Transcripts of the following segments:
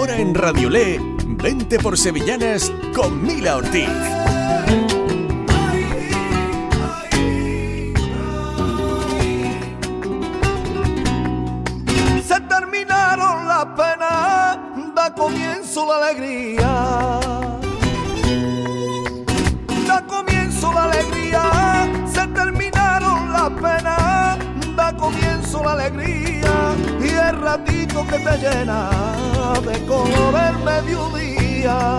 Ahora en Radiolé, Vente por Sevillanas con Mila Ortiz. Se terminaron las penas, da comienzo la alegría. Da comienzo la alegría, se terminaron las penas, da comienzo la alegría. Y el ratito que te llena de color el mediodía,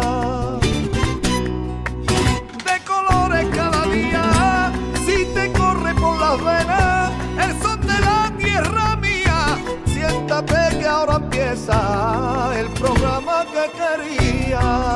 de colores cada día, si te corre por las venas el son de la tierra mía. Siéntate que ahora empieza el programa que quería.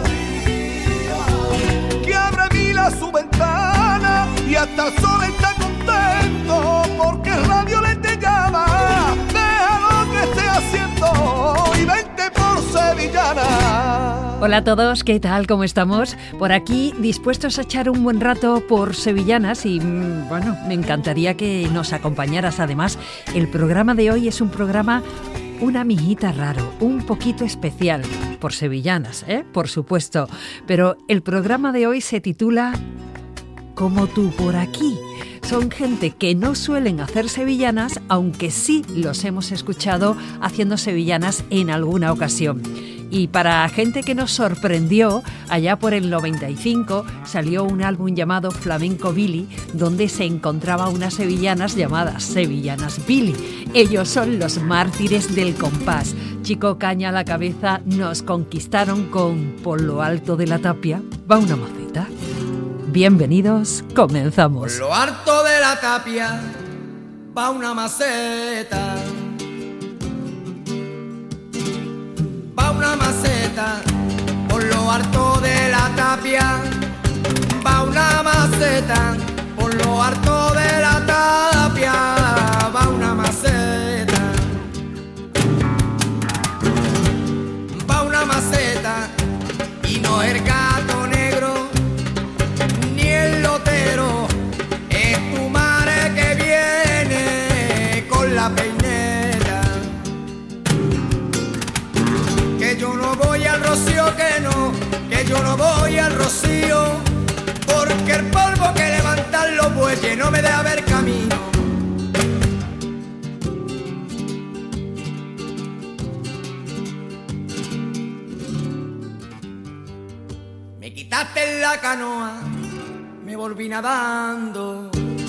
Que abre Mila su ventana y hasta el sol está contento porque Radio le te llama. Deja lo que esté haciendo y vente por Sevillana. Hola a todos, ¿qué tal? ¿Cómo estamos? Por aquí dispuestos a echar un buen rato por sevillanas y bueno, me encantaría que nos acompañaras. Además, el programa de hoy es un programa una mijita raro, un poquito especial, por sevillanas, por supuesto. Pero el programa de hoy se titula Como tú por aquí. Son gente que no suelen hacer sevillanas, aunque sí los hemos escuchado haciendo sevillanas en alguna ocasión. Y para gente que nos sorprendió, allá por el 95 salió un álbum llamado Flamenco Billy, donde se encontraba unas sevillanas llamadas Sevillanas Billy. Ellos son los mártires del compás. Chico Caña a la cabeza nos conquistaron con Por lo alto de la tapia va una maceta. Bienvenidos, comenzamos. Por lo alto de la tapia va una maceta. Va una maceta. Por lo alto de la tapia va una maceta. Por lo alto de la tapia va una maceta. Va una maceta y no el gato negro ni el lotero, es tu madre que viene con la peineta. Que yo no voy al rocío, que yo no voy al rocío, porque el polvo que levantan los bueyes no me deja ver camino. Me quitaste la canoa, me volví nadando.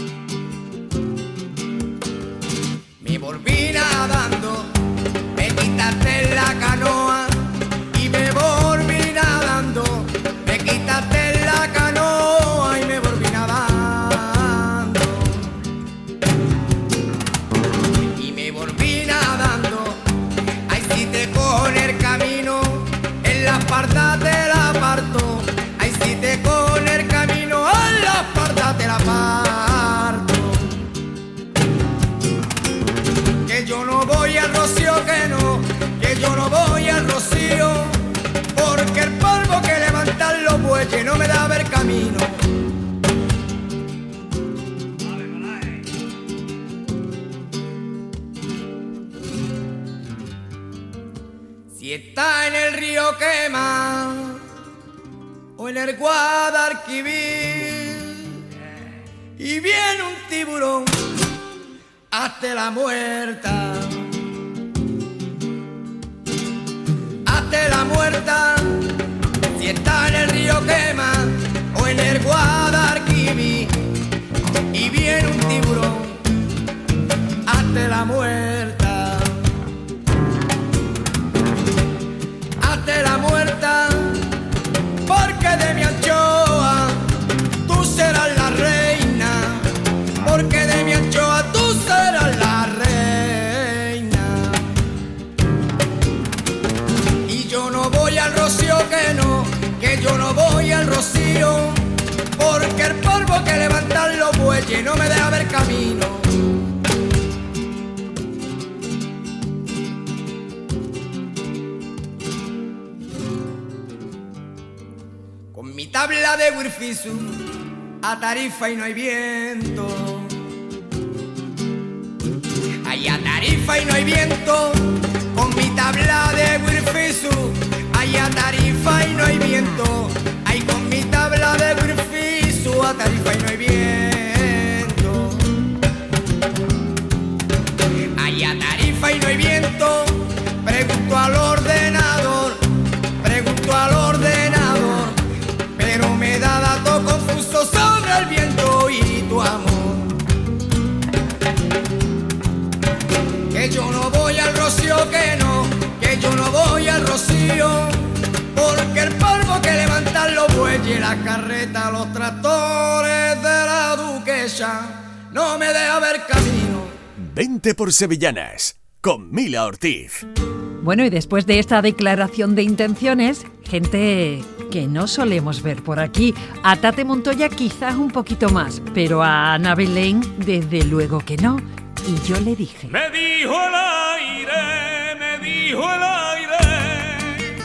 Me volví nadando, me quitaste la canoa y me volví nadando. Me quitaste la canoa y me volví nadando. Y me volví nadando, ahí sí te cojo en el camino, en la espalda te la parto. Ahí sí te cojo en el camino, en la espalda te la parto. Que yo no voy al rocío, que yo no voy al rocío, porque el polvo que levantan los bueyes no me da ver camino. Si está en el río Quema o en el Guadalquivir y viene un tiburón, hazte la muerta. Hazte la muerta. Si está en el río Quema o en el Guadalquivir y viene un tiburón, hazte la muerta. Hazte la muerta, porque de mi anchoa tú serás la reina, porque de mi anchoa tú serás la reina. Y yo no voy al rocío, que yo no voy al rocío, porque el polvo que levantan los bueyes no me deja ver camino. Con mi tabla de Wirfisu a Tarifa y no hay viento. Ay, a Tarifa y no hay viento. Con mi tabla de Wirfisu la carreta, los tractores de la duquesa, no me deja ver camino. Vente por Sevillanas, con Mila Ortiz. Bueno, y después de esta declaración de intenciones, gente que no solemos ver por aquí. A Tate Montoya quizás un poquito más, pero a Ana Belén desde luego que no. Y yo le dije... Me dijo el aire, me dijo el aire,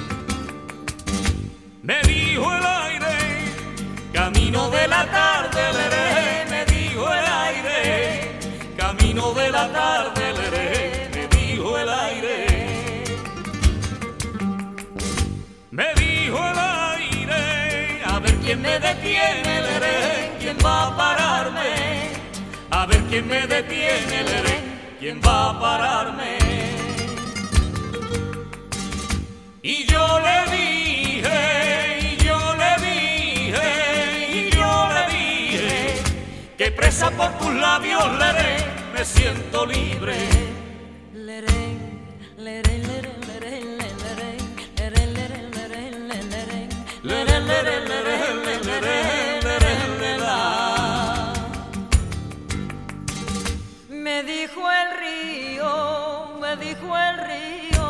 me dijo el aire, camino de la tarde, leré, me dijo el aire, camino de la tarde, leré, me dijo el aire. Me dijo el aire, a ver quién me detiene, leré, quién va a pararme. A ver quién me detiene, leré, quién va a pararme. Y yo le dije, que presa por tus labios, leré, me siento libre. Leré, leré, leré, leré, leré, leré, leré, leré, leré, leré, leré, leré, me dijo el río, me dijo el río,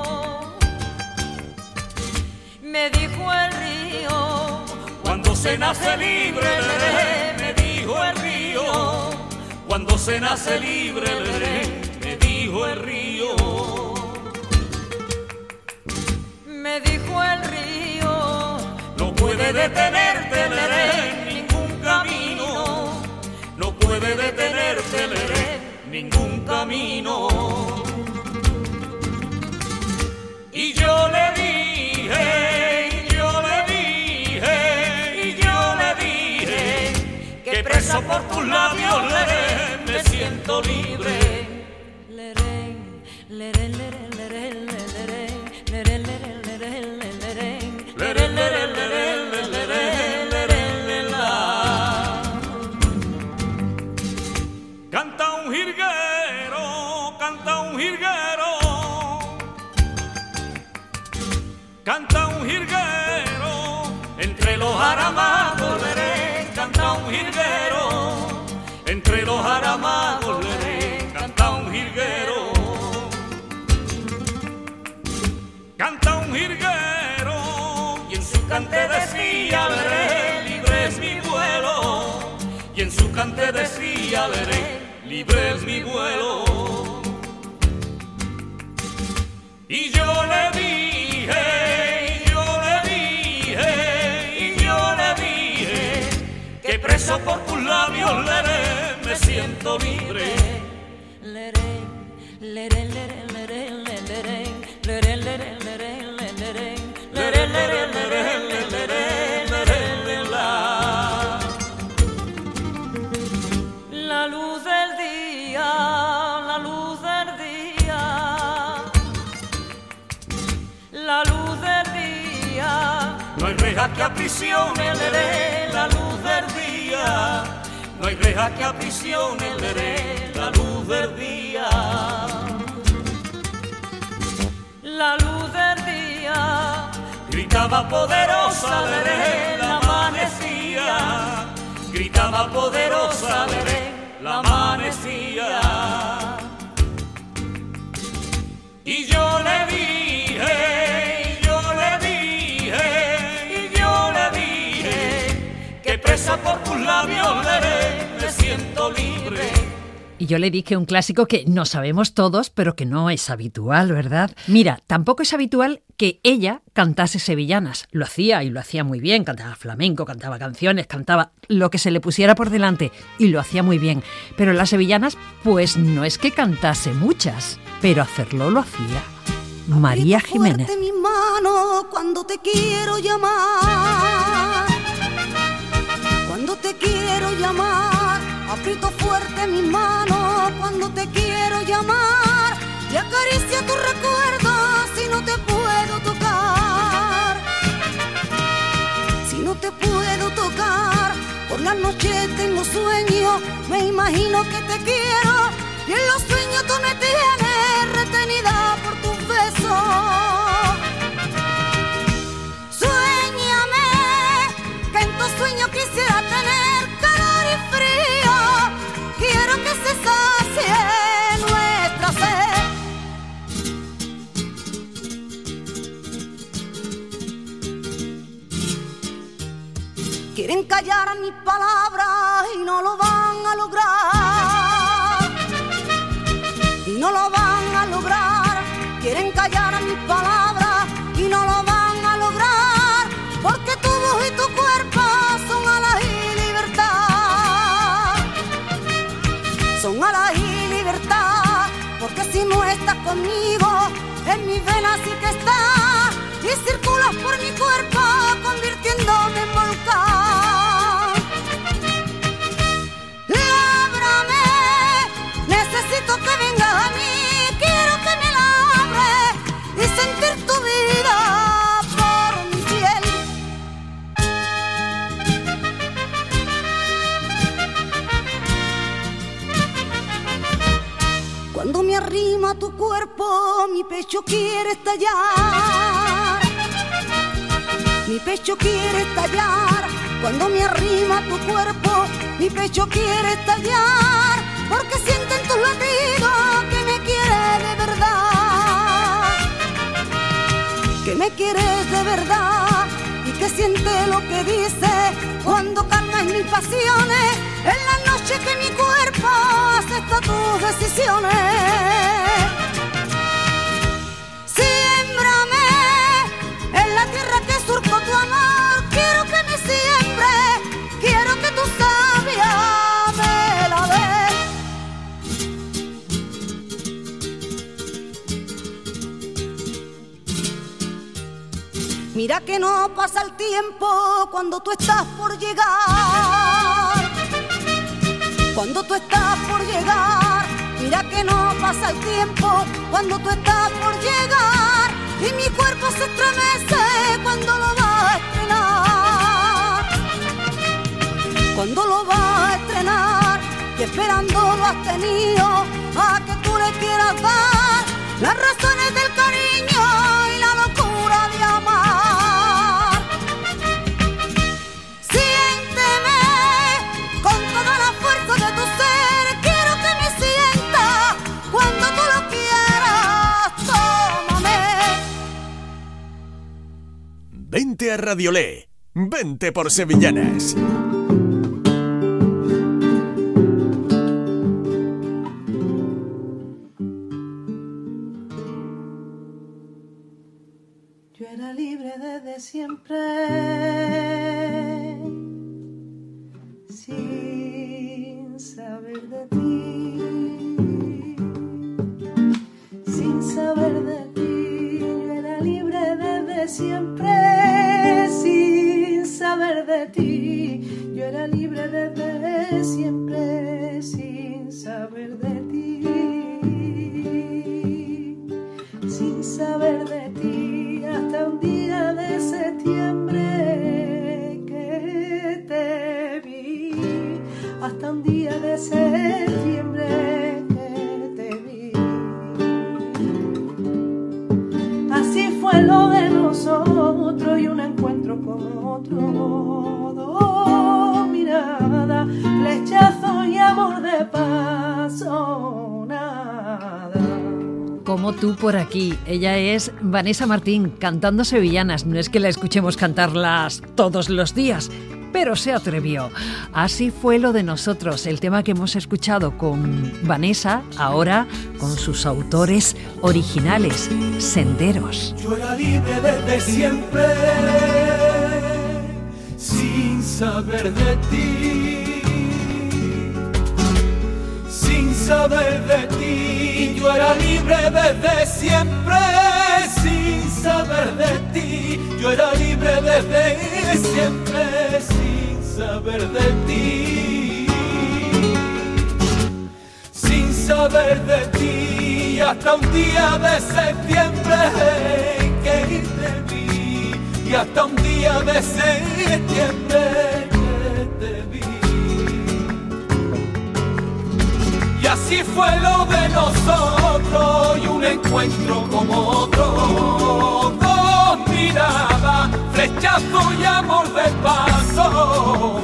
me dijo el río, cuando se nace libre, leré, me dijo el río, cuando se nace libre, leré, me dijo el río. Me dijo el río, no puede detenerte, leré, ningún camino, no puede detenerte, leré, ningún camino. Y yo le dije, que preso por tus labios, leré, me siento libre. Leré, leré, leré, leré, leré, leré, leré, leré, leré, leré, leré, canta un jilguero, canta un jilguero, canta un jilguero, entre los jaramagos, leré, canta un jilguero, entre los jaramagos, leré, canta un jilguero, canta un jilguero, y en su cante decía, leré, libre es mi vuelo, y en su cante decía, leré, libre es mi vuelo. Y yo le dije, que preso por tus labios, leré, me siento libre. Leré, leré, leré, leré, leré, leré, leré, leré, leré, leré, leré, leré, la luz del día, la luz del día, la luz del día. No hay reja que aprisione, leré, la luz del día. No hay reja que aprisione, leré, la luz del día. La luz del día gritaba poderosa, leré, la amanecía. Gritaba poderosa, leré, la amanecía. Y yo le dije, que presa por tus labios, leré, me siento libre. Y yo le dije un clásico que no sabemos todos, pero que no es habitual, ¿verdad? Mira, tampoco es habitual que ella cantase sevillanas. Lo hacía y lo hacía muy bien. Cantaba flamenco, cantaba canciones, cantaba lo que se le pusiera por delante y lo hacía muy bien. Pero las sevillanas, pues no es que cantase muchas, pero hacerlo lo hacía. María Jiménez. Fuerte mi mano cuando te quiero llamar. Cuando te quiero llamar, aprieto fuerte mi mano cuando te quiero llamar y acaricia tu recuerdo si no te puedo tocar. Si no te puedo tocar, por la noche tengo sueño, me imagino que te quiero y en los sueños tú me tienes retenida por tus besos. Suéñame quieren callar mis palabras y no lo van a lograr. Y no lo van a lograr, quieren callar mis palabras y no lo van a lograr, porque tu voz y tu cuerpo son alas y libertad. Son alas y libertad, porque si no estás conmigo, en mis venas sí que estás y circulas por mi cuerpo convirtiéndome en volcán. Lábrame, necesito que vengas a mí, quiero que me labres y sentir tu vida por mi piel. Cuando me arrima tu cuerpo, mi pecho quiere estallar. Mi pecho quiere estallar. Cuando me arrima tu cuerpo, mi pecho quiere estallar, porque siento en tus latidos que me quieres de verdad. Que me quieres de verdad y que sientes lo que dices cuando calmas mis pasiones en la noche que mi cuerpo acepta tus decisiones. Siémbrame en la tierra que surco tu amor, quiero que me siembres, quiero que tu savia me la des. Mira que no pasa el tiempo cuando tú estás por llegar. Cuando tú estás por llegar, mira que no pasa el tiempo cuando tú estás por llegar, y mi cuerpo se estremece cuando lo vas a estrenar. Cuando lo vas a estrenar, y esperando lo has tenido a que tú le quieras dar las razones del cariño y la locura de amar. Siénteme con toda la fuerza de tu ser, quiero que me sientas cuando tú lo quieras, tómame. Vente a Radiolé, vente por Sevillanas. Yo era libre desde siempre, sin saber de ti, sin saber de ti. Yo era libre desde siempre, sin saber de ti. Yo era libre desde siempre, sin saber de ti, sin saber de ti, hasta un día de septiembre que te vi, hasta un día de septiembre que te vi. Así fue lo de nosotros y un encuentro con otro, dos miradas, flechazo y amor de paso, nada. Como tú por aquí. Ella es Vanessa Martín, cantando sevillanas. No es que la escuchemos cantarlas todos los días, pero se atrevió. Así fue lo de nosotros, el tema que hemos escuchado con Vanessa, ahora con sus autores originales, Senderos. Yo era libre desde siempre, sin saber de ti, sin saber de ti. Yo era libre desde siempre, sin saber de ti. Yo era libre desde siempre, sin saber de ti, sin saber de ti, hasta un día de septiembre que te vi, y hasta un día de septiembre que te vi. Y así fue lo de nosotros y un encuentro como otro, dos miradas, flechazo y amor de paso.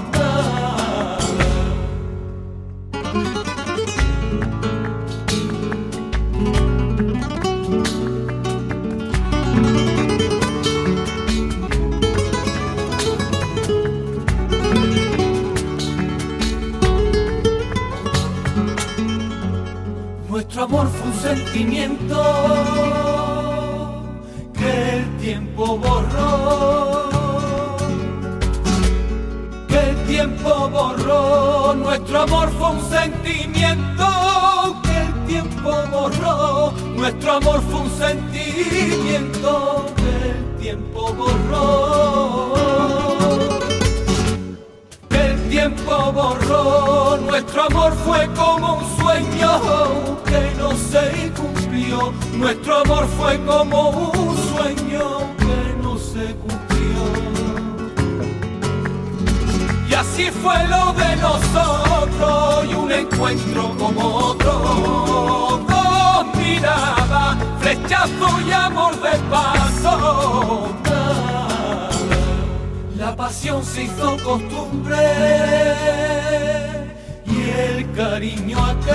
sentimiento que el tiempo borró, que el tiempo borró. Nuestro amor fue un sentimiento que el tiempo borró. Nuestro amor fue un sentimiento que el tiempo borró. El tiempo borró, nuestro amor fue como un sueño que no se cumplió. Nuestro amor fue como un sueño que no se cumplió. Y así fue lo de nosotros y un encuentro como otro. Dos miradas, flechazo y amor de paso. La pasión se hizo costumbre y el cariño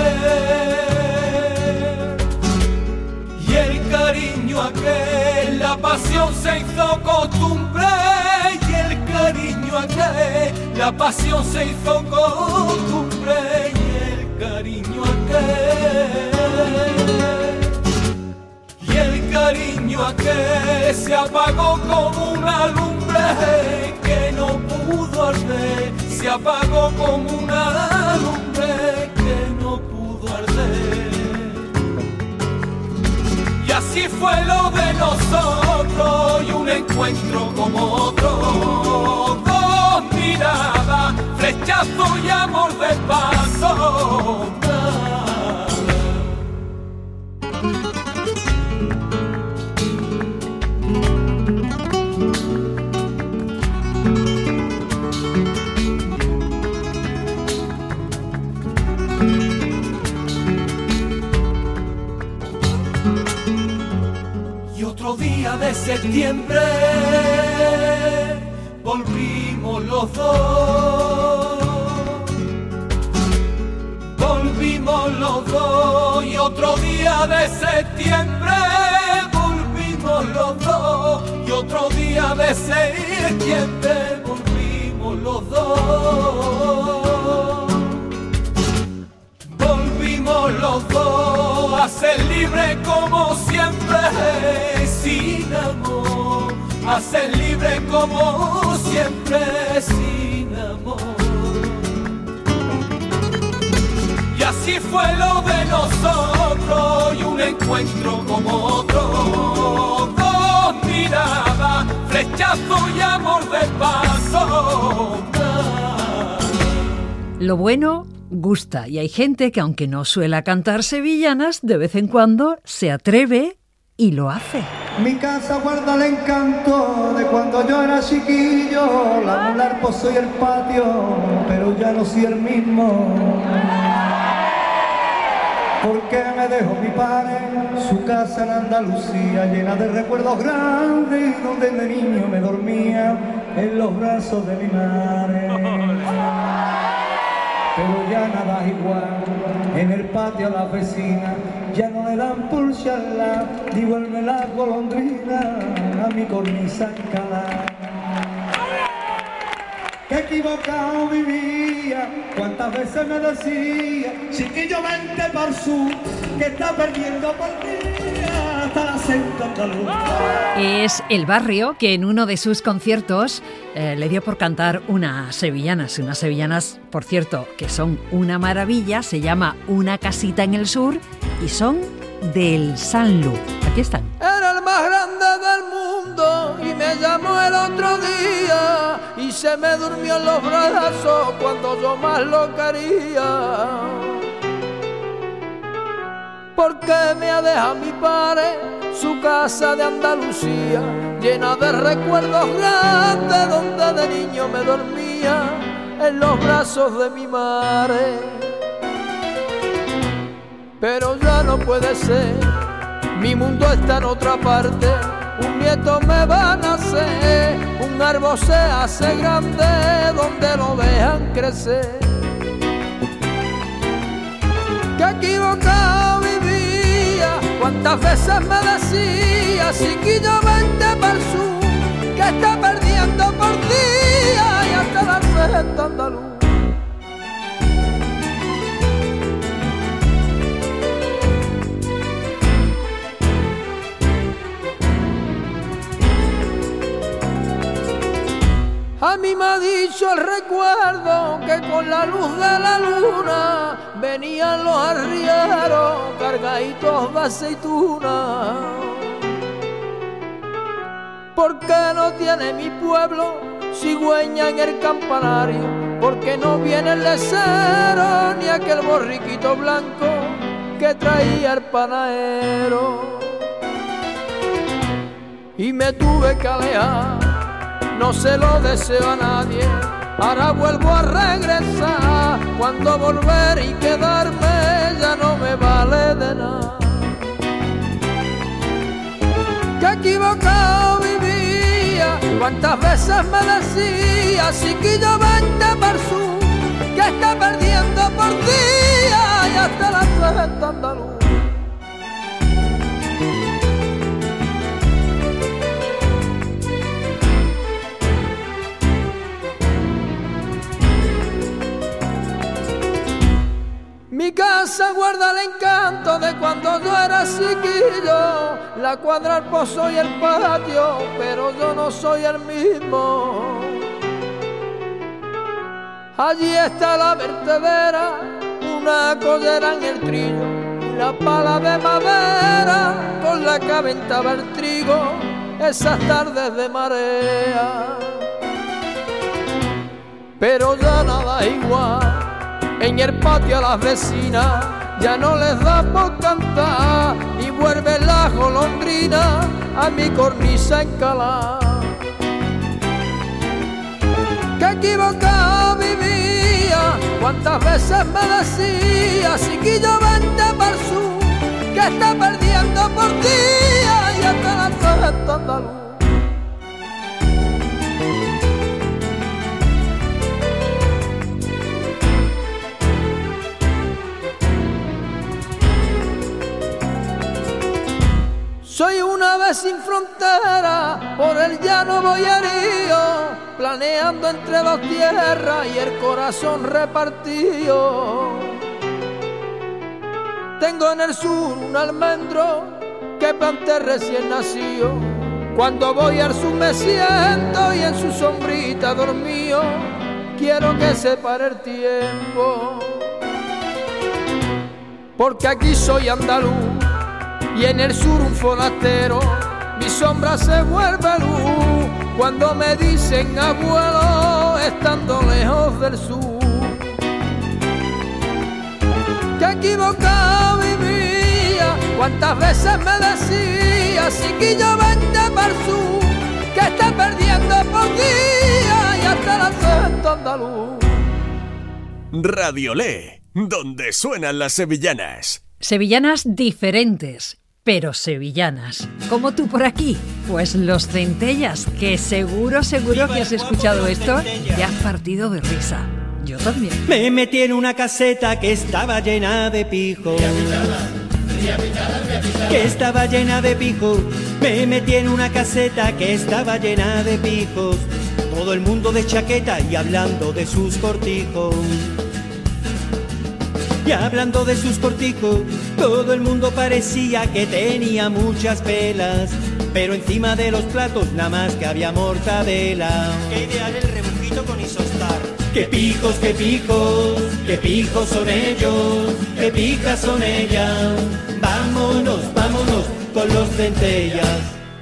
aquel, y el cariño aquel. La pasión se hizo costumbre y el cariño aquel. La pasión se hizo costumbre y el cariño aquel. Y el cariño aquel se apagó como una lumbre que no pudo arder, se apagó como una lumbre que no pudo arder. Y así fue lo de nosotros y un encuentro como otro. Dos miradas, flechazo y amor de paso. Otro día de septiembre volvimos los dos, volvimos los dos. Y otro día de septiembre volvimos los dos, y otro día de septiembre volvimos los dos. Volvimos los dos a ser libres como siempre, sin amor, a ser libres como siempre, sin amor. Y así fue lo de nosotros y un encuentro como otro. Dos miradas, flechazo y amor de paso. Lo bueno gusta y hay gente que aunque no suela cantar sevillanas, de vez en cuando se atreve y lo hace. Mi casa guarda el encanto de cuando yo era chiquillo, la mula, el pozo y el patio, pero ya no soy el mismo. Porque me dejó mi padre su casa en Andalucía, llena de recuerdos grandes, donde de niño me dormía en los brazos de mi madre. Pero ya nada es igual, en el patio a la vecina ya no le dan por charlar, ni vuelve la golondrina a mi cornisa encalada. Qué equivocado vivía, cuántas veces me decía, chiquillo vente para el sur, que está perdiendo por día hasta el acento andaluz. Es El Barrio, que en uno de sus conciertos le dio por cantar unas sevillanas, por cierto, que son una maravilla. Se llama Una casita en el sur y son del Sanlu. Aquí están. Era el más grande del mundo y me llamó el otro día y se me durmió en los brazos cuando yo más lo quería. Porque me ha dejado mi padre su casa de Andalucía, llena de recuerdos grandes, donde de niño me dormía en los brazos de mi madre. Pero ya no puede ser, mi mundo está en otra parte, un nieto me va a nacer, un árbol se hace grande donde lo vean crecer. Que equivocado vivía, cuántas veces me decía, chiquillo vente pa'l sur, que está perdiendo por día y hasta el acento andaluz. A mí me ha dicho el recuerdo que con la luz de la luna venían los arrieros cargaditos de aceituna. ¿Por qué no tiene mi pueblo cigüeña en el campanario? ¿Por qué no viene el lecero ni aquel borriquito blanco que traía el panadero? Y me tuve que alejar, no se lo deseo a nadie. Ahora vuelvo a regresar, cuando volver y quedarme ya no me vale de nada. Que equivocado vivía, cuántas veces me decía, chiquillo vente por su, que está perdiendo por día y hasta la gente andaluz. Mi casa guarda el encanto de cuando yo era chiquillo, la cuadra, el pozo y el patio, pero yo no soy el mismo. Allí está la vertedera, una collera en el trillo, y la pala de madera con la que aventaba el trigo esas tardes de marea. Pero ya nada es igual. En el patio a las vecinas ya no les da por cantar y vuelve la golondrina a mi cornisa encalada. Que equivocado vivía, cuántas veces me decía, chiquillo vente por su, que está perdiendo por día y hasta la gente andaluz. Soy una ave sin frontera, por el llano boyerío, planeando entre dos tierras y el corazón repartido. Tengo en el sur un almendro que planté recién nacido. Cuando voy al sur me siento y en su sombrita dormido, quiero que se pare el tiempo. Porque aquí soy andaluz y en el sur un forastero, mi sombra se vuelve luz cuando me dicen abuelo, estando lejos del sur. Que equivocado vivía, cuántas veces me decía, chiquillo vente por su, que está perdiendo por día y hasta la gente andaluz. Radiolé, donde suenan las sevillanas. Sevillanas diferentes, pero sevillanas. Como tú por aquí, pues los Centellas, que seguro que has escuchado esto y has partido de risa. Yo también. Me metí en una caseta que estaba llena de pijos. Que estaba llena de pijos. Me metí en una caseta que estaba llena de pijos. Todo el mundo de chaqueta y hablando de sus cortijos. Y hablando de sus cortijos, todo el mundo parecía que tenía muchas pelas, pero encima de los platos nada más que había mortadela. Qué ideal el rebujito con isostar. Qué pijos, qué pijos, qué pijos son ellos, qué pijas son ellas. Vámonos, vámonos con los Centellas.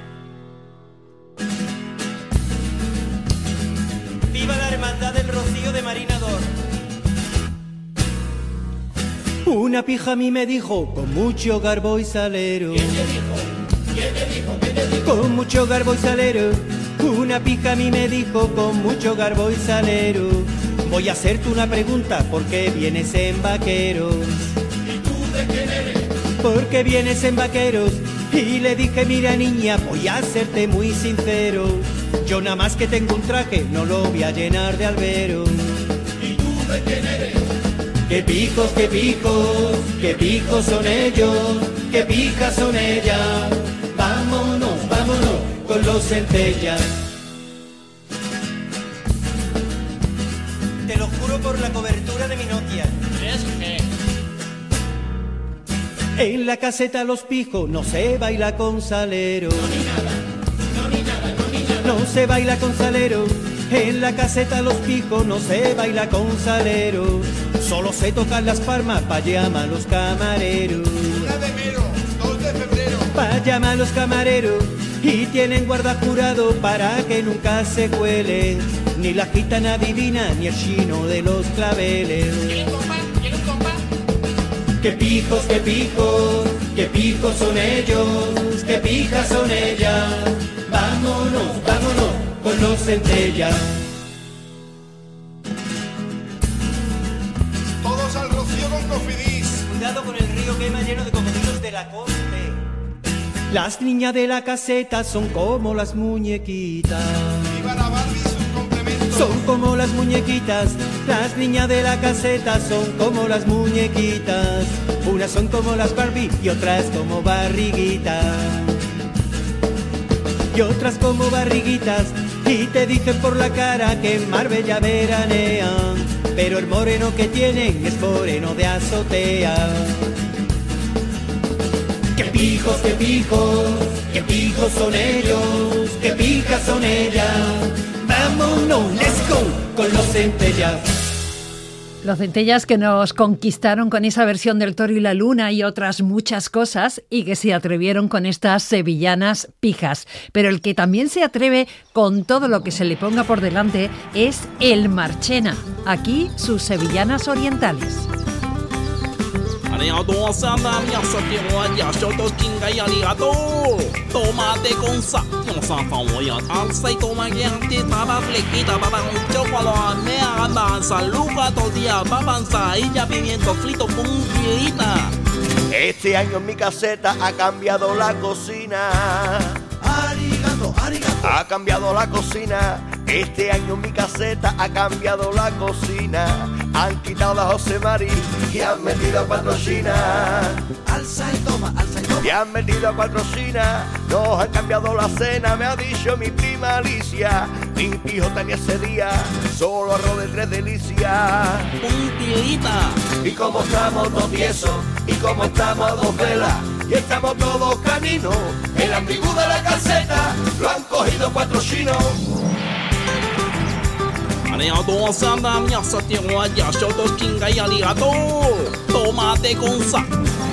¡Viva la hermandad del Rocío de Marinador! Una pija a mí me dijo con mucho garbo y salero. ¿Quién te dijo? ¿Quién te dijo? ¿Quién te dijo? Con mucho garbo y salero. Una pija a mí me dijo con mucho garbo y salero. Voy a hacerte una pregunta, ¿por qué vienes en vaqueros? ¿Y tú de quién eres? ¿Por qué vienes en vaqueros? Y le dije, mira niña, voy a serte muy sincero. Yo nada más que tengo un traje, no lo voy a llenar de alberos. ¿Y tú de quién eres? Qué pijos, qué pijos, qué pijos son ellos, qué pijas son ellas. Vámonos, vámonos con los Centellas. Te lo juro por la cobertura de mi Nokia. ¿Crees que? En la caseta Los Pijos no se baila con salero. No, ni nada, no, ni nada, no, ni nada. No se baila con salero. En la caseta Los Pijos no se baila con salero, solo se tocan las palmas pa' llamar a los camareros. 1 de enero, 2 de febrero. Pa' llamar a los camareros y tienen guarda jurado para que nunca se cuelen ni la gitana divina ni el chino de los claveles. ¿Quieren compás? ¿Quieren compás? Qué pijos, qué pijos, qué pijos son ellos, qué pijas son ellas. Vámonos, vámonos con los centellas. Todos al rocío con Cofidis. Cuidado con el río que más lleno de cocodrilos de la costa. Las niñas de la caseta son como las muñequitas. Viva la Barbie y sus complementos. Son como las muñequitas. Las niñas de la caseta son como las muñequitas. Unas son como las Barbie y otras como barriguitas. Y otras como barriguitas. Y te dicen por la cara que en Marbella veranean, pero el moreno que tienen es moreno de azotea. Qué pijos, qué pijos, qué pijos son ellos, qué pijas son ellas. Vámonos, let's go con los centellas. Los centellas que nos conquistaron con esa versión del Toro y la Luna y otras muchas cosas, y que se atrevieron con estas sevillanas pijas. Pero el que también se atreve con todo lo que se le ponga por delante es el Marchena. Aquí sus sevillanas orientales. Arigato, asada, miasa, tierra, shotos, kinga y arigato. Tomate con sal, no safa, voy a salsa y tomate, papa flequita, papa con chocolate, mea, gamba, saluca, tortilla, papa, ensailla, pimiento frito, puntillita. Este año en mi caseta ha cambiado la cocina. Arigato, arigato. Ha cambiado la cocina. Este año en mi caseta ha cambiado la cocina. Han quitado a José Mari y han metido a 4 chinas. Alza y toma, alza y toma. Y han metido a 4 chinas. Nos han cambiado la cena, me ha dicho mi prima Alicia. Mi hijo tenía ese día solo arroz de 3 delicias. Puntillita. Y como estamos todos tiesos, y como estamos a 2 velas, y estamos todos caninos, el ambigú de la caseta lo han cogido 4 chinos. Arigato, asada, miasa, tierra, shotos, kinga y arigato. Tomate con sal.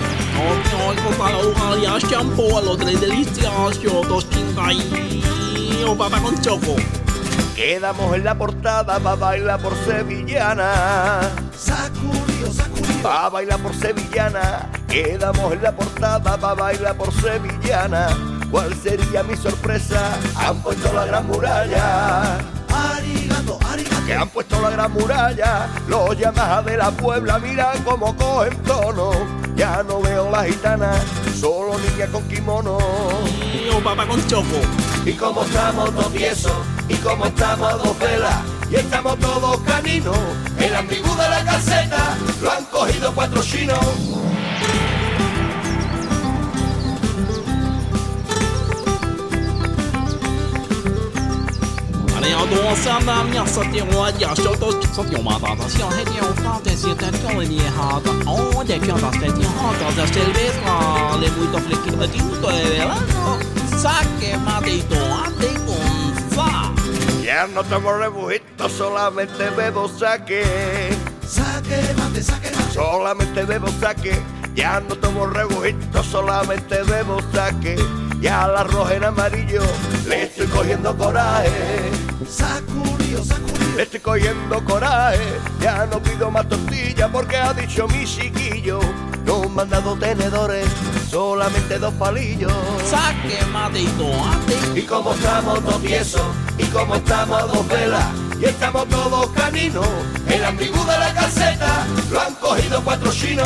Shampoo a los 3 delicias, shotos, kinga y papa con choco. Quedamos en la portada pa' bailar por sevillana. Sacudido, sacudido. Pa' bailar por sevillana. Quedamos en la portada pa' bailar por sevillana. ¿Cuál sería mi sorpresa? Han puesto la gran muralla. Arigato, arigato. Que han puesto la gran muralla. Los Yamaha de la Puebla, mira cómo cogen tono. Ya no veo la gitana, solo niña con kimono. Y papa con choco. Y como estamos todos tiesos, y como estamos a 2 velas, y estamos todos caninos, el ambigú de la caseta lo han cogido 4 chinos. Arigato, asada, miasa, tierra, shotos, kinga matata, genial, fate, siete, coleniejata. Oh, de piantas, fetijatas, de cerveza, de muito flequito de tinto de verano. Saque, mate y tomate con sal. Ya no tomo rebujitos, solamente bebo saque. Saque, mate, saque, mate. Solamente bebo saque. Ya no tomo rebujitos, solamente bebo saque. Ya al arroz en amarillo le estoy cogiendo coraje. Sacudido, sacudido. Le estoy cogiendo coraje. Ya no pido más tortilla porque ha dicho mi chiquillo. No me han dado tenedores, solamente 2 palillos. Saque, mate y tomate. Y como estamos todos tiesos, y como estamos a 2 velas, y estamos todos caninos, el ambigú de la caseta lo han cogido 4 chinos.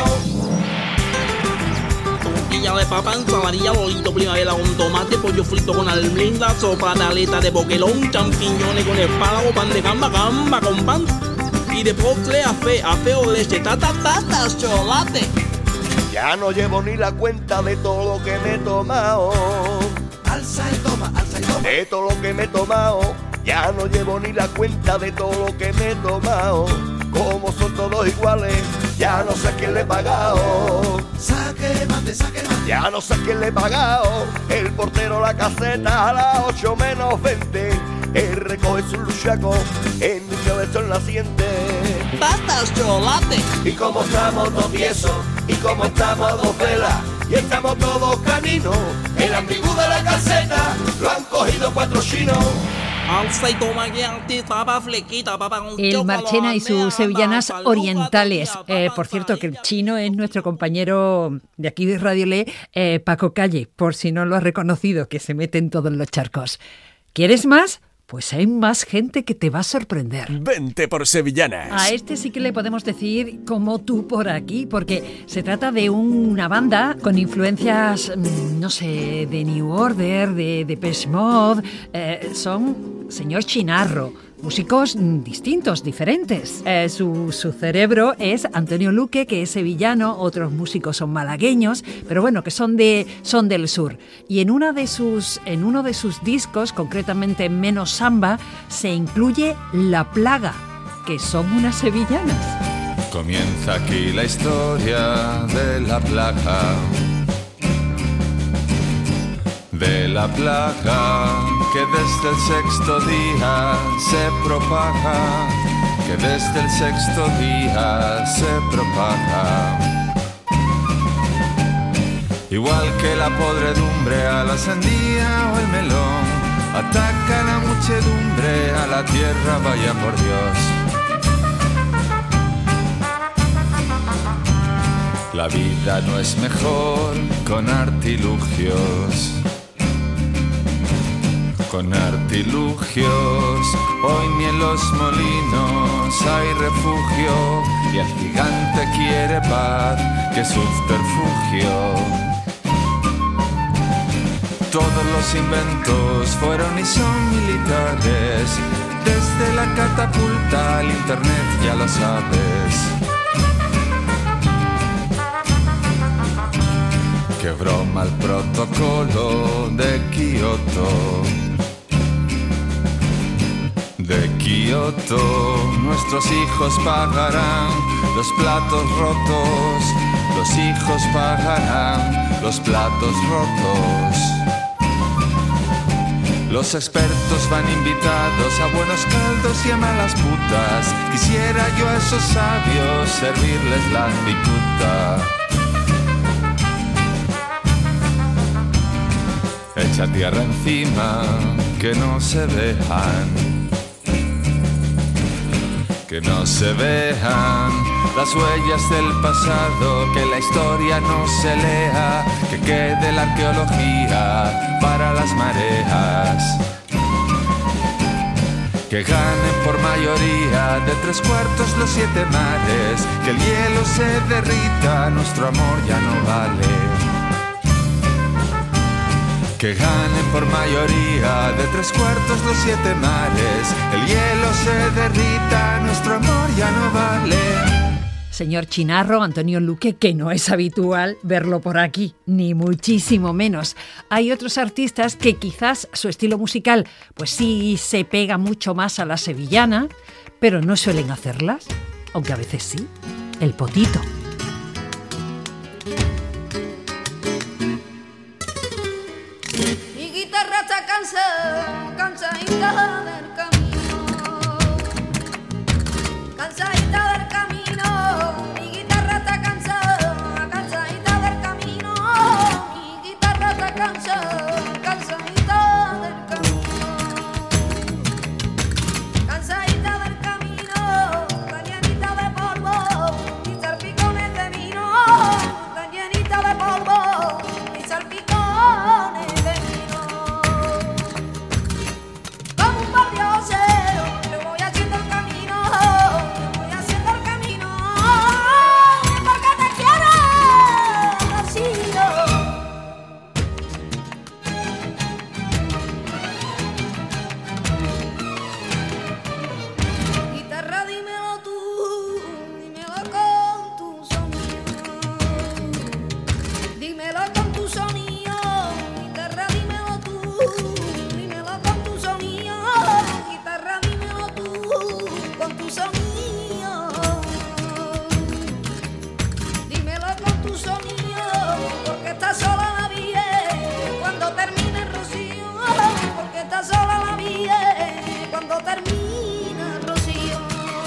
Tortilla de papa, ensaladilla, bolito, primavera con tomate, pollo frito con almendra, sopa de aleta de boquerón, champiñones con espárrago, pan de gamba, gamba con pan. Y de postre a feo leche, tata, chocolate. Ya no llevo ni la cuenta de todo lo que me he tomado. Alza y toma, alza y toma. De todo lo que me he tomado. Ya no llevo ni la cuenta de todo lo que me he tomado. Como son todos iguales, ya no sé a quién le he pagado. Saque, mate, saque, mate. Ya no sé a quién le he pagado. El portero la caseta a las 8 menos 20. He recogido es un luchaco, el niño del sol naciente. ¡Tantas chocolate! Y como estamos dos tiesos, y como estamos a dos velas, y estamos todos caninos, el ambigú de la caseta lo han cogido 4 chinos. El Marchena y sus sevillanas orientales. Por cierto, que el chino es nuestro compañero de aquí de Radio Le, Paco Calle, por si no lo has reconocido, que se mete en todos los charcos. ¿Quieres más? Pues hay más gente que te va a sorprender. Vente por Sevillanas. A este sí que le podemos decir como tú por aquí, porque se trata de una banda con influencias, no sé, de New Order, de Depeche Mode. Son señor Chinarro, músicos distintos, diferentes. Su cerebro es Antonio Luque, que es sevillano, otros músicos son malagueños, pero bueno, que son del sur. Y en uno de sus discos, concretamente Menos Samba, se incluye La Plaga, que son unas sevillanas. Comienza aquí la historia de la plaga. De la plaga que desde el sexto día se propaga, que desde el sexto día se propaga. Igual que la podredumbre a la sandía o el melón, ataca la muchedumbre a la tierra, vaya por Dios. La vida no es mejor con artilugios. Con artilugios, hoy ni en los molinos hay refugio, y el gigante quiere paz, que es subterfugio. Todos los inventos fueron y son militares, desde la catapulta al internet, ya lo sabes. Qué broma el protocolo de Kioto. De Kioto, nuestros hijos pagarán los platos rotos. Los hijos pagarán los platos rotos. Los expertos van invitados a buenos caldos y a malas putas. Quisiera yo a esos sabios servirles la cicuta. Echa tierra encima, que no se vean. Que no se vean las huellas del pasado, que la historia no se lea, que quede la arqueología para las mareas. Que ganen por mayoría de 3/4 los 7 mares, que el hielo se derrita, nuestro amor ya no vale. Que ganen por mayoría de 3/4 los 7 mares, el hielo se derrita, nuestro amor ya no vale. Señor Chinarro, Antonio Luque, que no es habitual verlo por aquí, ni muchísimo menos. Hay otros artistas que quizás su estilo musical, pues sí se pega mucho más a la sevillana, pero no suelen hacerlas, aunque a veces sí. El Potito. Mi guitarra está cansadita del camino, cansadita del camino. Mi guitarra está cansadita del camino. Mi guitarra está cansadita del camino, cansadita del camino. Está llenita de polvo y salpicones de vino, está llenita de polvo y salpicones de vino. Como un cuando termina el rocío.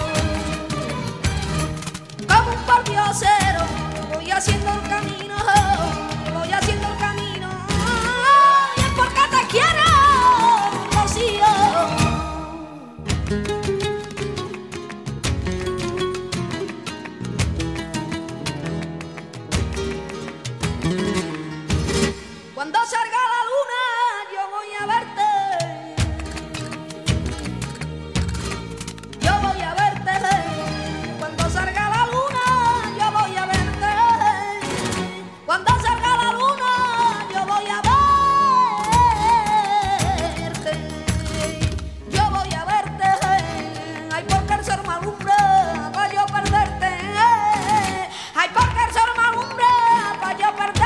Como un pordiosero voy haciendo el camino, voy haciendo el camino, y es porque te quiero, rocío. Cuando salga la luna yo voy a verte, yo voy a verte. Cuando salga la luna yo voy a verte, cuando salga la luna yo voy a verte, yo voy a verte. Ay, porque el sol me alumbra para yo perderte, ay, porque el sol me alumbra para yo perderte.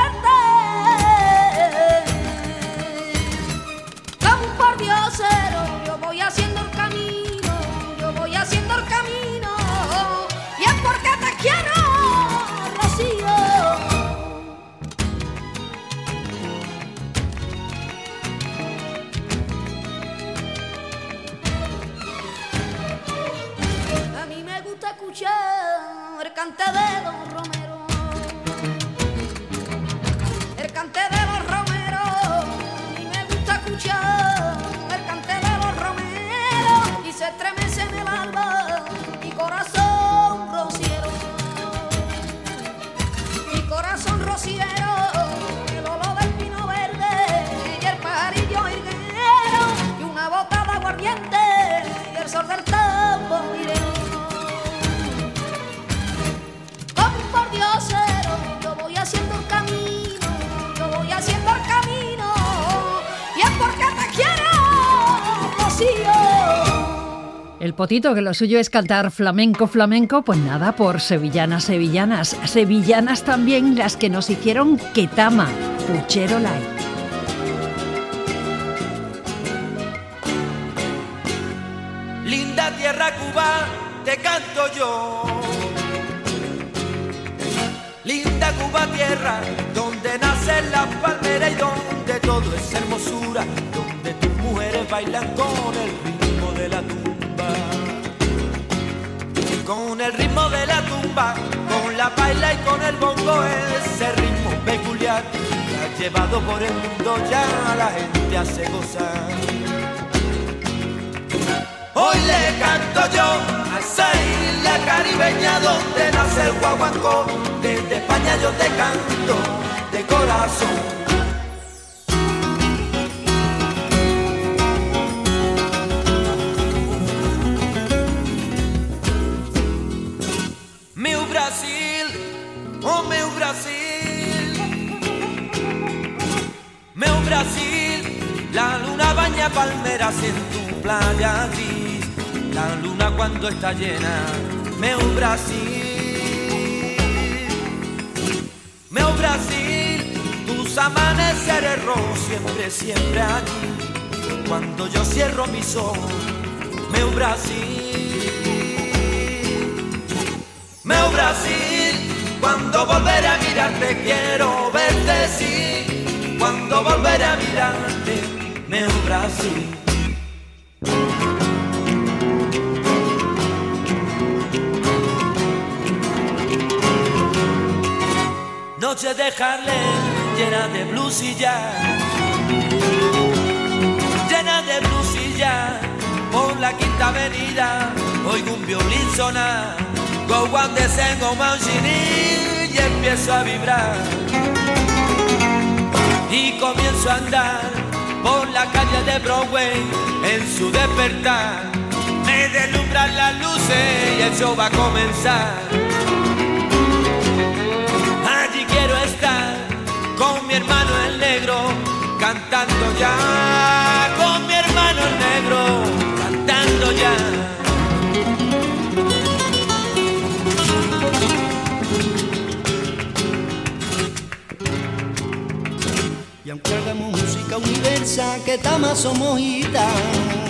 Yo voy haciendo el camino, yo voy haciendo el camino, y es porque te quiero, Rocío. A mí me gusta escuchar el cante de Don Romero, el cante de los Romeros. A mí me gusta escuchar el cante de los romeros, y se estremece en el alba mi corazón rociero, mi corazón rociero. El olor del pino verde y el pajarillo higuero, y una bota de aguardiente y el sol del tamborero. Como un pordiosero yo voy haciendo el camino, yo voy haciendo el camino, y es porque te quiero, Rocío. El Potito, que lo suyo es cantar flamenco, flamenco, pues nada, por sevillanas, sevillanas. Sevillanas también las que nos hicieron Ketama, Puchero Light. Linda tierra Cuba, te canto yo. Linda Cuba tierra, donde nacen las palmeras y donde todo es hermosura, donde tus mujeres bailan con el ritmo de la tumba. Con el ritmo de la tumba, con la paila y con el bongo, ese ritmo peculiar que ha llevado por el mundo, ya la gente hace gozar. Hoy le canto yo a esa isla caribeña donde nace el guaguancó. Desde España yo te canto de corazón. Meu Brasil, oh meu Brasil, meu Brasil, la luna baña palmeras en tu playa gris, la luna cuando está llena, meu Brasil, meu Brasil, tus amaneceres rojos siempre, siempre allí, cuando yo cierro mis ojos, meu Brasil. Meu Brasil, cuando volveré a mirarte quiero verte, sí, cuando volveré a mirarte, meu Brasil. Noche de Harlem llena de blues y jazz, llena de blues y jazz, por la Quinta Avenida oigo un violín sonar. Go one de Sengo Manchini y empiezo a vibrar y comienzo a andar por la calle de Broadway en su despertar. Me deslumbran las luces y el show va a comenzar. Allí quiero estar con mi hermano el negro cantando ya, con mi hermano el negro cantando ya. Y aunque hagamos música universal, que tamas somos gitanos,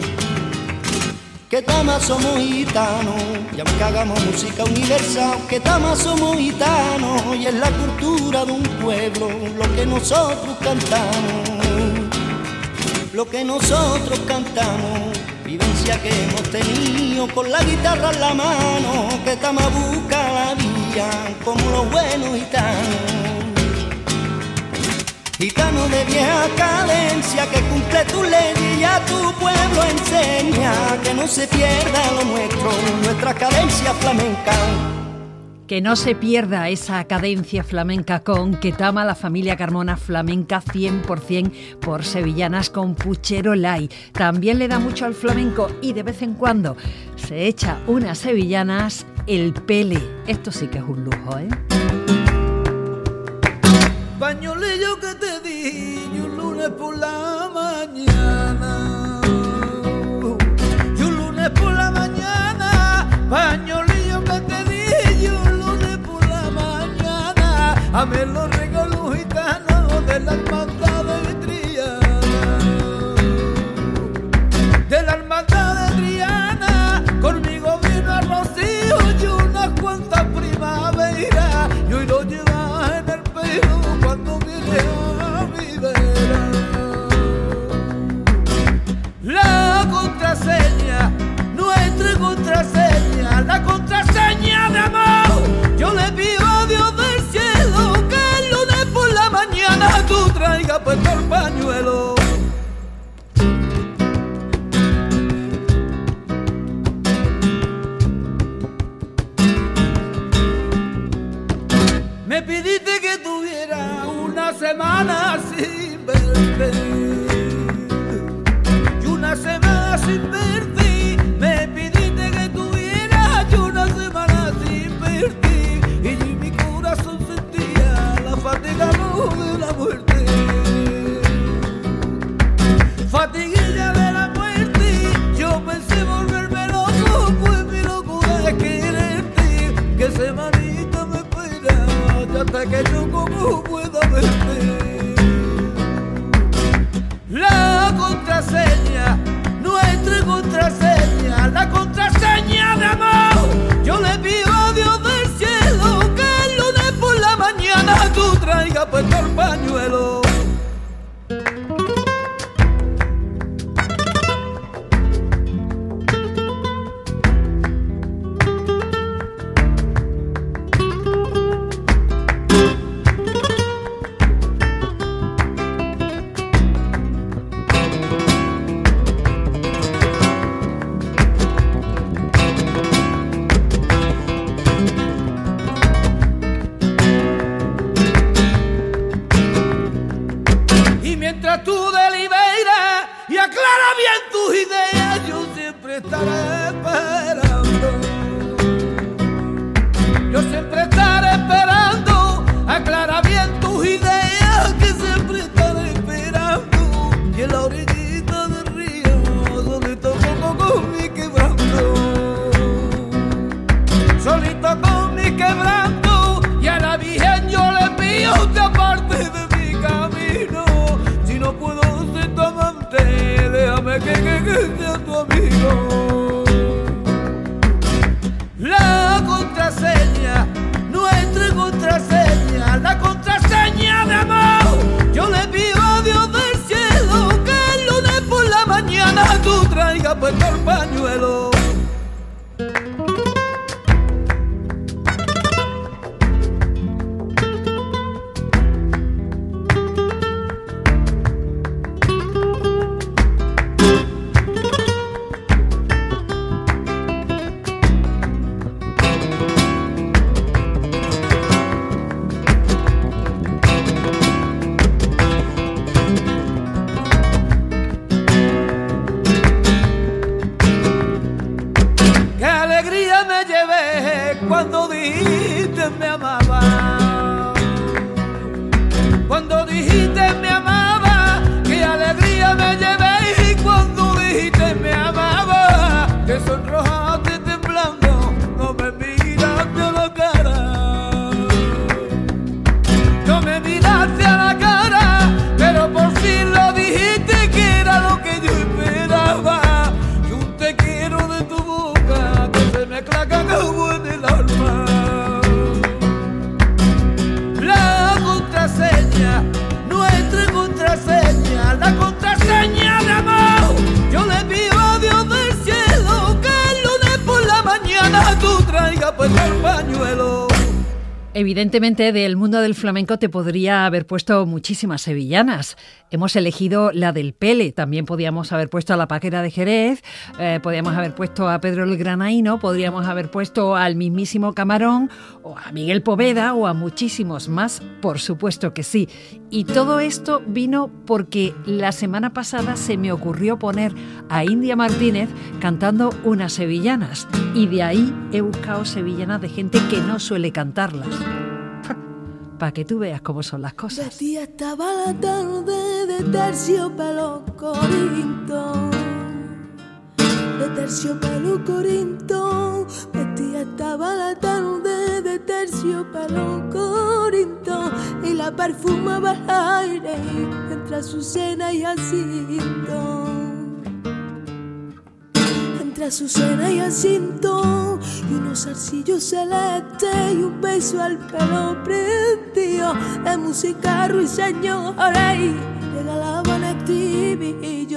que tamas somos gitanos. Y aunque hagamos música universal, que tamas somos gitanos. Y es la cultura de un pueblo lo que nosotros cantamos, lo que nosotros cantamos. Vivencia cadencia que hemos tenido con la guitarra en la mano, que Tamabuca la vía como los buenos gitanos. Gitano de vieja cadencia que cumple tu ley y a tu pueblo enseña que no se pierda lo nuestro, nuestra cadencia flamenca. Que no se pierda esa cadencia flamenca con Ketama, la familia Carmona flamenca 100% por sevillanas con puchero lay. También le da mucho al flamenco y de vez en cuando se echa unas sevillanas el Pele. Esto sí que es un lujo, ¿eh? Pañolillo que te di y un lunes por la mañana, y un lunes por la mañana, pañolillo que te di y un lunes por la mañana, a mí los regalos gitanos de la hermandad de Triana, de la hermandad de Triana, conmigo vino a Rocío y unas cuantas primaveras, y hoy lo lleva en el pelo cuando viene a mi vera. La contraseña, nuestra contraseña, la contraseña de amor. Yo le pido a Dios del cielo que el lunes por la mañana tú traigas puesto el pañuelo. Me pidiste que tuviera una semana sin verte, y una semana sin verte. Me pidiste que tuviera una semana sin verte, y mi corazón sentía la fatiga de la muerte, fatiguilla de la muerte. Yo pensé volverme loco, pues mi locura es quererte, que semanita me espera hasta que yo como pueda verte. La contraseña, nuestra contraseña, la contraseña de amor. Yo le pido a Dios del cielo que el lunes por la mañana tú traigas puesto el pañuelo. Tú deliberas y aclara bien tus ideas, yo siempre estaré esperando. Yo siempre estaré esperando, aclara bien tus ideas, que siempre estaré esperando. Y en la orillita del río, solito con mi quebranto, solito con mi quebranto, y a la Virgen yo le pido que aparte de mi camino. No puedo ser tu amante, déjame que sea tu amigo. La contraseña, nuestra contraseña, la contraseña de amor. Yo le pido a Dios del cielo que el lunes por la mañana tú traigas puesto el pañuelo. Cuando dijiste me amaba, cuando dijiste me amaba, qué alegría me llevé. Y cuando dijiste me amaba, te sonrojaste temblando, no me miraste a la cara, no me miraste a la cara, pero por fin lo dijiste que era lo que yo esperaba. Y un te quiero de tu boca que se me claca como en el alma. Evidentemente, del mundo del flamenco te podría haber puesto muchísimas sevillanas. Hemos elegido la del Pele, también podíamos haber puesto a la Paquera de Jerez, podíamos haber puesto a Pedro el Granaíno, podríamos haber puesto al mismísimo Camarón, o a Miguel Poveda, o a muchísimos más, por supuesto que sí. Y todo esto vino porque la semana pasada se me ocurrió poner a India Martínez cantando unas sevillanas, y de ahí he buscado sevillanas de gente que no suele cantarlas. Para que tú veas cómo son las cosas. De ti estaba la tarde de terciopelo corinto, de terciopelo corinto. De ti estaba la tarde de terciopelo corinto, y la perfumaba el aire entre Azucena y Jacinto. Entre Azucena y Jacinto, y unos zarcillos celestes y un beso al pelo prendido, de música ruiseñora y regalaban estribillo.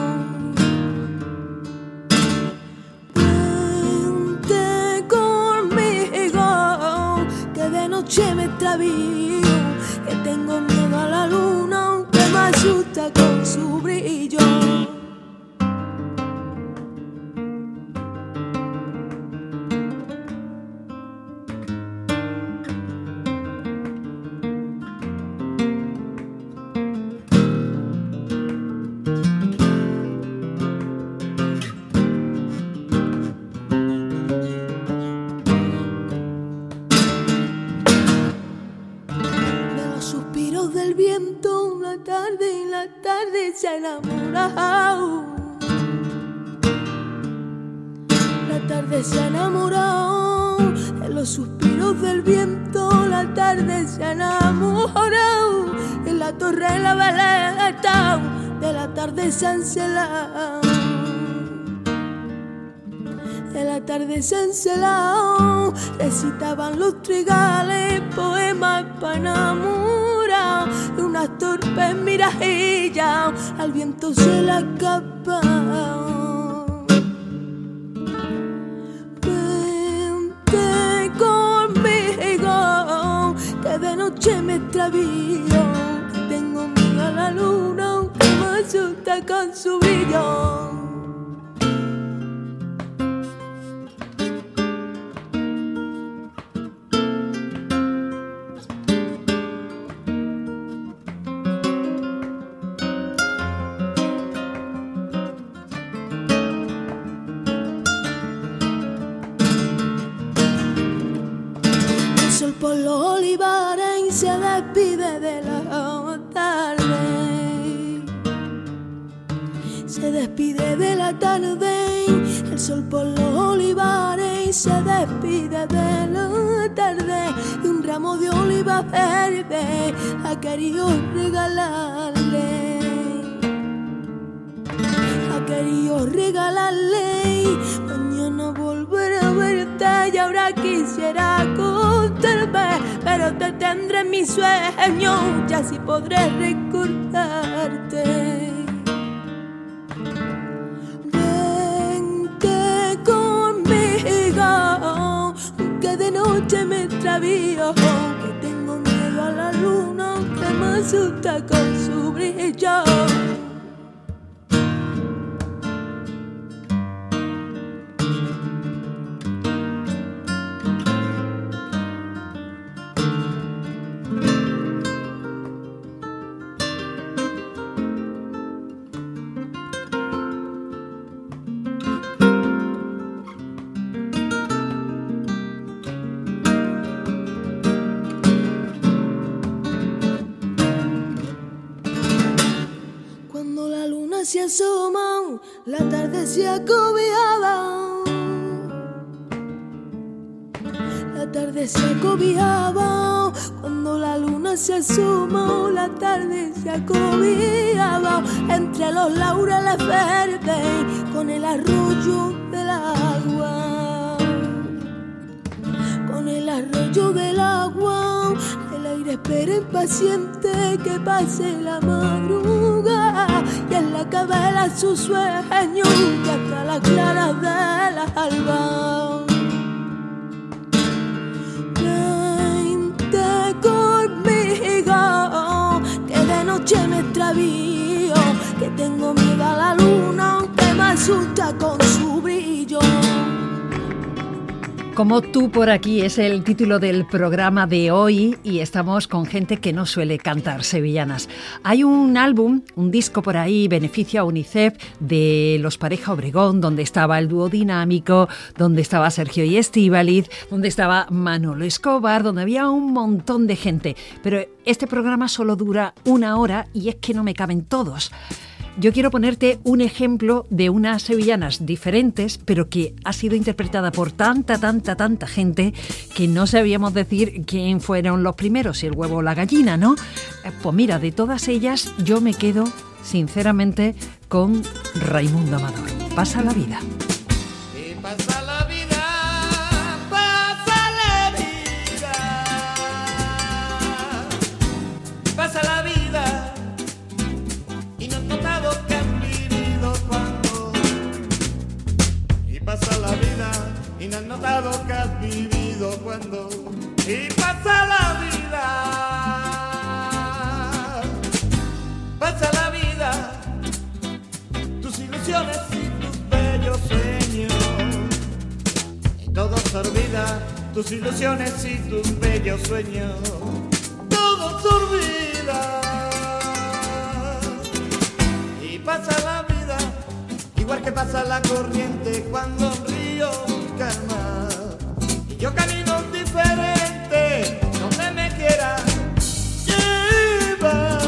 Vente conmigo, que de noche me extravío, que tengo miedo a la luna, que me asusta con su brillo. Se enamorado, la tarde se enamoró, en los suspiros del viento, la tarde se enamoró, en la torre la veleta de la tarde se encelado, de la tarde se encelado, recitaban los trigales poemas para enamorar. Unas torpes mirajillas al viento se la escapa. Vente conmigo, que de noche me extravío, que tengo miedo a la luna, que me asusta con su brillo. Por los olivares y se despide de la tarde, se despide de la tarde, el sol por los olivares y se despide de la tarde, y un ramo de oliva verde ha querido regalarle, ha querido regalarle. Mañana volveré a verte y ahora quisiera contarme, pero te tendré en mis sueños y así podré recordarte. Vente conmigo, que de noche me extravío, que tengo miedo a la luna, que me asusta con su brillo. Se asoma, la tarde se acobijaba, la tarde se acobijaba, cuando la luna se asoma, la tarde se acobijaba, entre los laureles verdes, con el arroyo del agua, con el arroyo del agua, el aire espera impaciente que pase la madrugada, y en la cabeza su sueño que hasta las claras de la alba. Vente que tengo miedo a la luna, aunque me asusta con su brillo. Como tú por aquí es el título del programa de hoy y estamos con gente que no suele cantar sevillanas. Hay un álbum, un disco por ahí, beneficio a UNICEF, de Los Pareja Obregón, donde estaba el dúo dinámico, donde estaba Sergio y Estíbaliz, donde estaba Manolo Escobar, donde había un montón de gente. Pero este programa solo dura 1 hora y es que no me caben todos. Yo quiero ponerte un ejemplo de unas sevillanas diferentes, pero que ha sido interpretada por tanta gente que no sabíamos decir quién fueron los primeros, si el huevo o la gallina, ¿no? Pues mira, de todas ellas yo me quedo, sinceramente, con Raimundo Amador. Pasa la vida. Y pasa la vida, pasa la vida, pasa la vida. Pasa la vida y no has notado que has vivido cuando y pasa la vida, pasa la vida, tus ilusiones y tus bellos sueños, y todo se olvida, tus ilusiones y tus bellos sueños, todo se olvida y pasa la vida. Igual que pasa la corriente cuando un río calma. Y yo camino diferente donde me quiera llevar.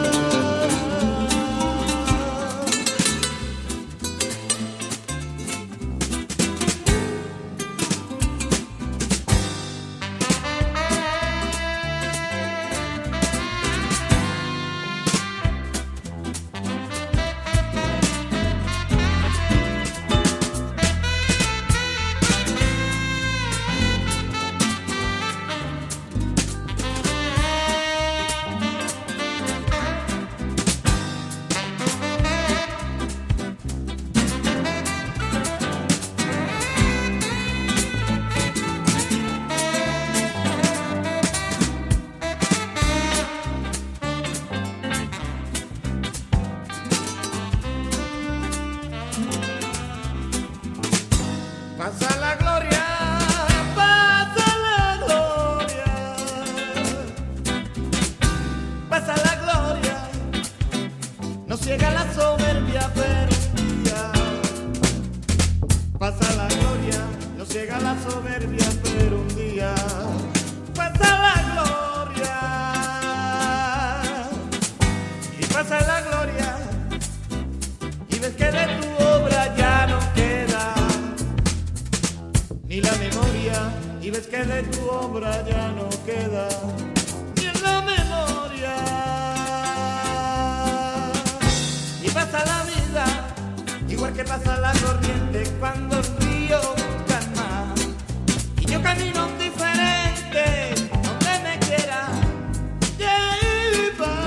Pasa la gloria, pasa la gloria, pasa la gloria, no ciega la soberbia, pero un día. Pasa la gloria, no ciega la soberbia, pero un día. Pasa la gloria, y pasa la gloria, y ves que de tu obra ya no queda ni la memoria, y ves que de tu obra ya no queda ni en la memoria. Y pasa la vida, igual que pasa la corriente cuando el río calma. Y yo camino diferente donde me quiera llevar.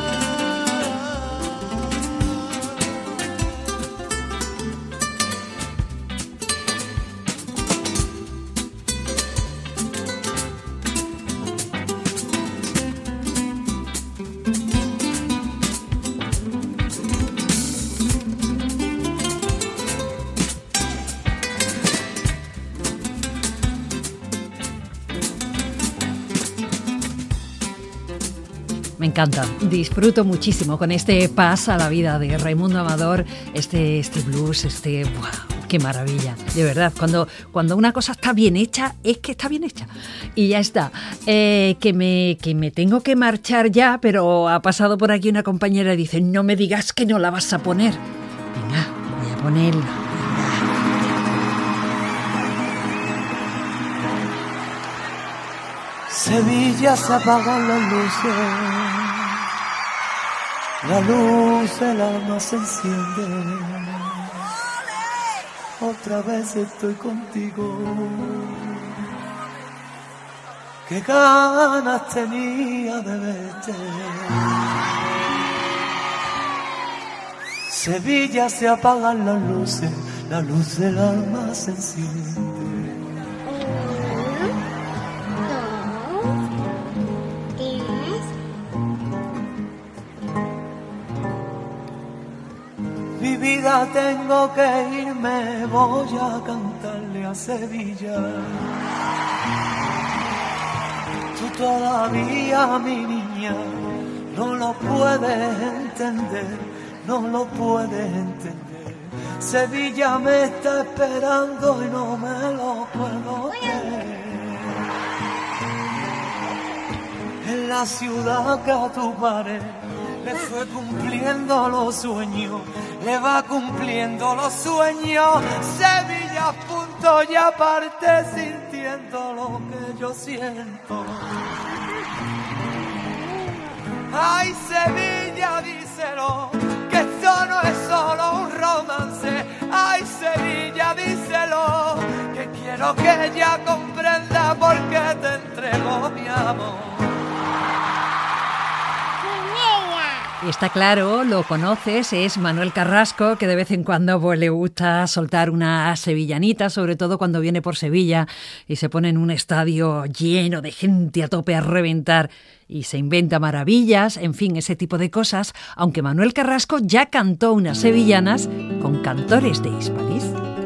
Me encanta, disfruto muchísimo con este Pasa la vida de Raimundo Amador, este blues, ¡wow! ¡Qué maravilla! De verdad, cuando una cosa está bien hecha, es que está bien hecha. Y ya está. Que me tengo que marchar ya, pero ha pasado por aquí una compañera y dice, no me digas que no la vas a poner. Venga, voy a ponerla. Sevilla se apagan las luces, la luz del alma se enciende, otra vez estoy contigo, qué ganas tenía de verte. Sevilla se apagan las luces, la luz del alma se enciende. vida tengo que irme, voy a cantarle a Sevilla. Tú todavía, mi niña, no lo puedes entender, no lo puedes entender. Sevilla me está esperando y no me lo puedo creer. En la ciudad que a tu padre le fue cumpliendo los sueños, le va cumpliendo los sueños. Sevilla a punto y aparte sintiendo lo que yo siento. Ay, Sevilla, díselo, que esto no es solo un romance. Ay, Sevilla, díselo, que quiero que ella comprenda por qué te entrego mi amor. Está claro, lo conoces, es Manuel Carrasco, que de vez en cuando pues, le gusta soltar una sevillanita, sobre todo cuando viene por Sevilla y se pone en un estadio lleno de gente a tope a reventar y se inventa maravillas, en fin, ese tipo de cosas, aunque Manuel Carrasco ya cantó unas sevillanas con cantores de Hispalis.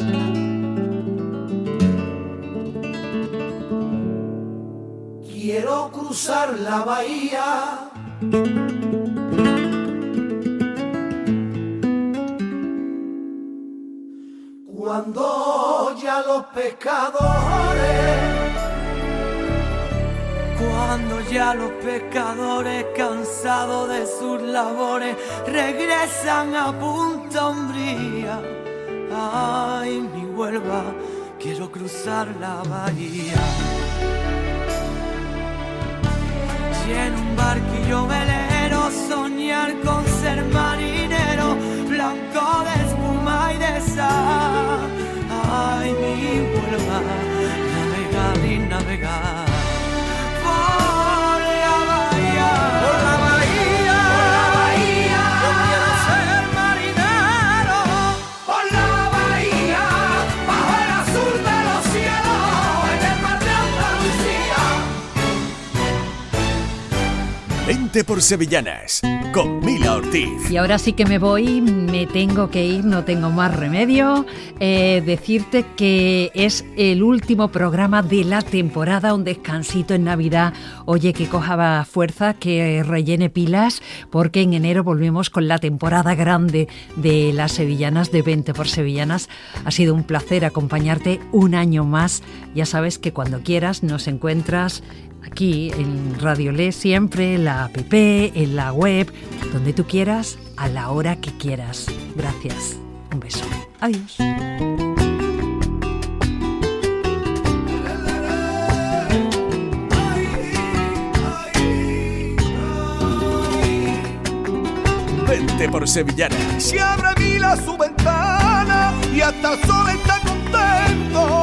Quiero cruzar la bahía, cuando ya los pescadores cansados de sus labores regresan a Punta Umbría. Ay, mi Huelva, quiero cruzar la bahía. Y en un barquillo velero soñar con ser marinero, blanco de espuma y de sal. Ay, mi Huelva, navegar y navegar por la bahía, por la bahía, por la bahía. Yo quiero ser marinero por la bahía, bajo el azul de los cielos, en el mar de Andalucía. Vente por Sevillanas, con Mila Ortiz. Y ahora sí que me voy, me tengo que ir, no tengo más remedio. Decirte que es el último programa de la temporada, un descansito en Navidad. Oye, que coja fuerza, que rellene pilas, porque en enero volvemos con la temporada grande de las sevillanas, de Vente por Sevillanas. Ha sido un placer acompañarte un año más. Ya sabes que cuando quieras nos encuentras aquí en Radiolé, siempre en la app, en la web, donde tú quieras, a la hora que quieras. Gracias. Un beso. Adiós. Vente por Sevillanas. Si abre Mila su ventana y hasta el sol está contento,